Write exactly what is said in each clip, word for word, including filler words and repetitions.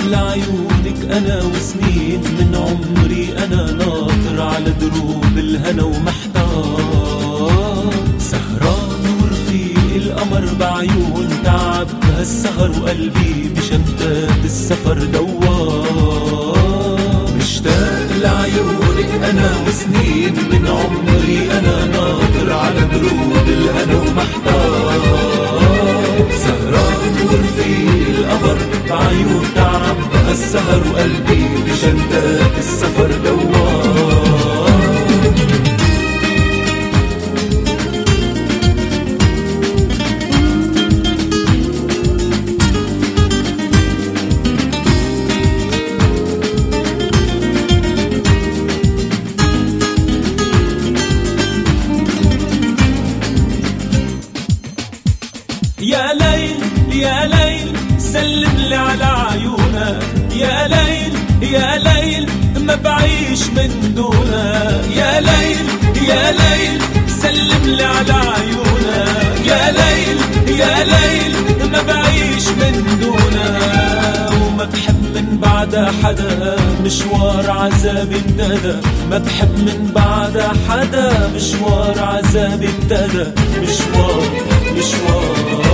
لعيونك أنا وسنين من عمري أنا ناطر على دروب الهنا ومحتار، سهران ورفيق القمر بعيون تعب هالسهر وقلبي بشمتات السفر دوار، مشتاق لعيونك أنا وسنين من عمري أنا ناطر على دروب الهنا ومحتار، سهران ورفيق القمر بعيون تعب هالسهر وقلبي بشمتات السفر دوار. يا ليل يا ليل سلم لي على عيونك، يا ليل يا ليل ما بعيش من دونك، يا ليل يا ليل سلم لي على عيونك، يا ليل يا ليل ما بعيش من دونك، وما بحب من بعد حدا مشوار عذابي ابتدى، ما بحب من بعد حدا مشوار عذابي ابتدى، مشوار مشوار.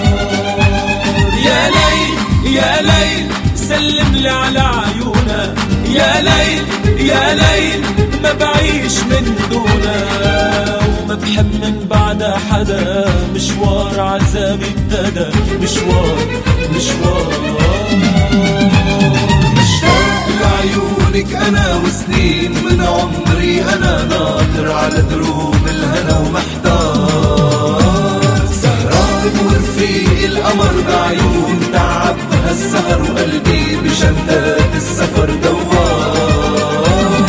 يا ليل يا ليل سلم لي على عيونك، يا ليل يا ليل ما بعيش من دونك، وما بحب من بعد حدا مشوار عذابي ابتدى، مشوار مشوار. مشتاق لعيونك أنا وسنين من عمري أنا ناطر على دروب الهنا ومحتار، سهران ورفيق القمر بعيون تعب هالسهر وقلبي بشمتات السفر دوار.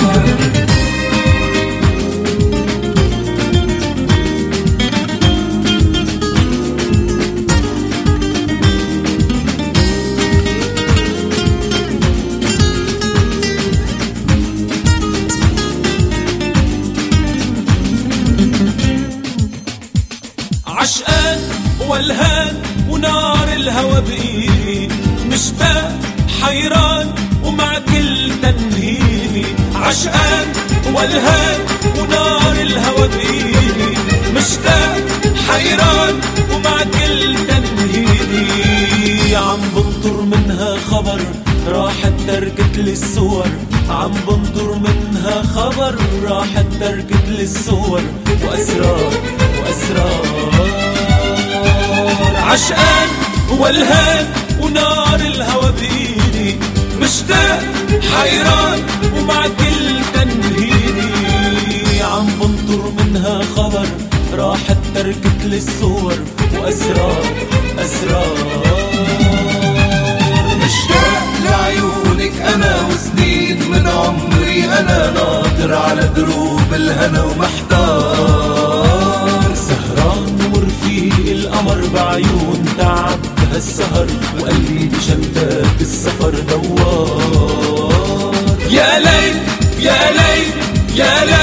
عشقان والهان ونار الهوى بإيدي، مشتاق حيران ومع كل تنهيدي، عشقان والهان ونار الهوى بإيدي، مشتاق حيران ومع كل تنهيدي، عم بنطر منها خبر راحت تركت لي الصور، عم بنطر منها خبر راحت تركت لي الصور، وأسرار وأسرار. عشقان والهان ونار الهوى بإيدي، مشتاق حيران ومع كل تنهيدي، عم بنطر منها خبر راحت تركت لي الصور، وأسرار أسرار. مشتاق لعيونك أنا وسنين من عمري أنا ناطر على دروب الهنا ومحتار، سهران ورفيق القمر بعيون تعب هالسهر وقلبي بشمتات السفر دوار. يا ليل يا ليل يا ليل